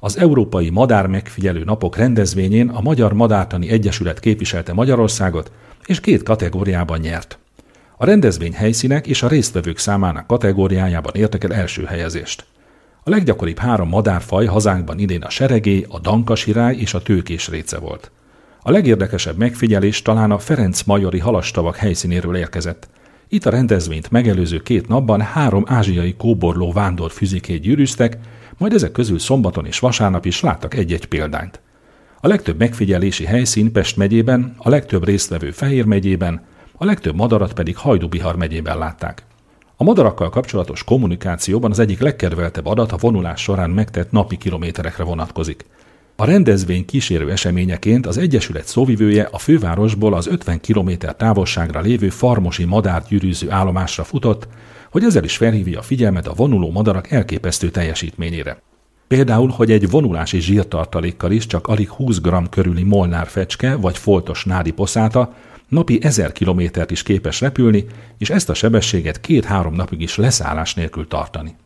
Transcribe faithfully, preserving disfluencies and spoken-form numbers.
Az Európai Madár Megfigyelő Napok rendezvényén a Magyar Madártani Egyesület képviselte Magyarországot, és két kategóriában nyert. A rendezvény helyszínek és a résztvevők számának kategóriájában értek el első helyezést. A leggyakoribb három madárfaj hazánkban idén a seregély, a dankasirály és a tőkésréce volt. A legérdekesebb megfigyelés talán a Ferenc-majori halastavak helyszínéről érkezett. Itt a rendezvényt megelőző két napban három ázsiai kóborló vándor füzikét gyűrűztek, majd ezek közül szombaton és vasárnap is láttak egy-egy példányt. A legtöbb megfigyelési helyszín Pest megyében, a legtöbb résztvevő Fehér megyében, a legtöbb madarat pedig Hajdú-Bihar megyében látták. A madarakkal kapcsolatos kommunikációban az egyik legkedveltebb adat a vonulás során megtett napi kilométerekre vonatkozik. A rendezvény kísérő eseményeként az Egyesület szóvivője a fővárosból az ötven kilométer távolságra lévő farmosi madárgyűrűző állomásra futott, hogy ezzel is felhívja a figyelmet a vonuló madarak elképesztő teljesítményére. Például, hogy egy vonulási zsírtartalékkal is csak alig húsz gramm körüli molnár fecske vagy foltos nádi poszáta napi ezer kilométert is képes repülni, és ezt a sebességet két-három napig is leszállás nélkül tartani.